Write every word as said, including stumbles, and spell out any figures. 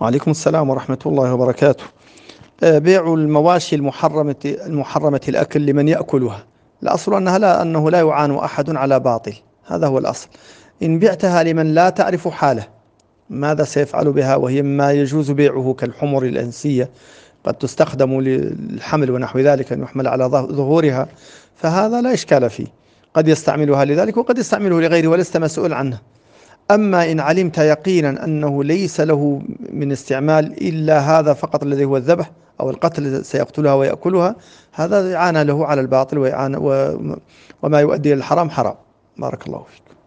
وعليكم السلام ورحمة الله وبركاته. آه، بيع المواشي المحرمة المحرمة الأكل لمن يأكلها. الأصل أنها لا أنه لا يعان أحد على باطل، هذا هو الأصل. إن بعتها لمن لا تعرف حاله ماذا سيفعل بها، وهي ما يجوز بيعه كالحمر الأنسية، قد تستخدم للحمل ونحو ذلك، أن يحمل على ظه- ظهورها، فهذا لا إشكال فيه. قد يستعملها لذلك وقد يستعمله لغيره ولست مسؤول عنه. أما إن علمت يقينا أنه ليس له من استعمال إلا هذا فقط الذي هو الذبح أو القتل، سيقتلها ويأكلها، هذا إعانة له على الباطل، وإعانة و- وما يؤدي إلى الحرام حرام. بارك الله فيك.